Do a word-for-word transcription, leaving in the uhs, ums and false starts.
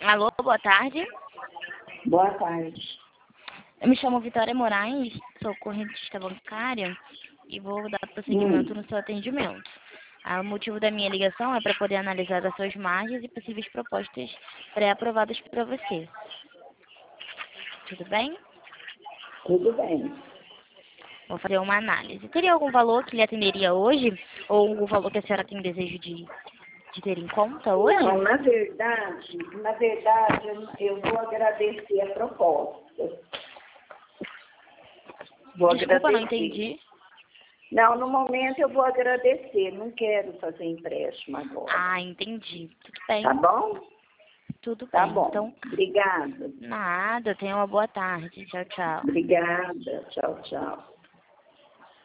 Alô, boa tarde. Boa tarde. Eu me chamo Vitória Moraes, sou correntista bancária e vou dar prosseguimento Hum. no seu atendimento. Ah, o motivo da minha ligação é para poder analisar as suas margens e possíveis propostas pré-aprovadas para você. Tudo bem? Tudo bem. Vou fazer uma análise. Teria algum valor que lhe atenderia hoje? Ou algum valor que a senhora tem desejo de, de ter em conta hoje? Não, na verdade, na verdade, eu, eu vou agradecer a proposta. Vou Desculpa, não agradecer. entendi. Não, no momento eu vou agradecer. Não quero fazer empréstimo agora. Ah, entendi. Tudo bem. Tá bom? Tudo Tá bem. bom. Então, Obrigada. nada. Tenha uma boa tarde. Tchau, tchau. Obrigada. Tchau, tchau.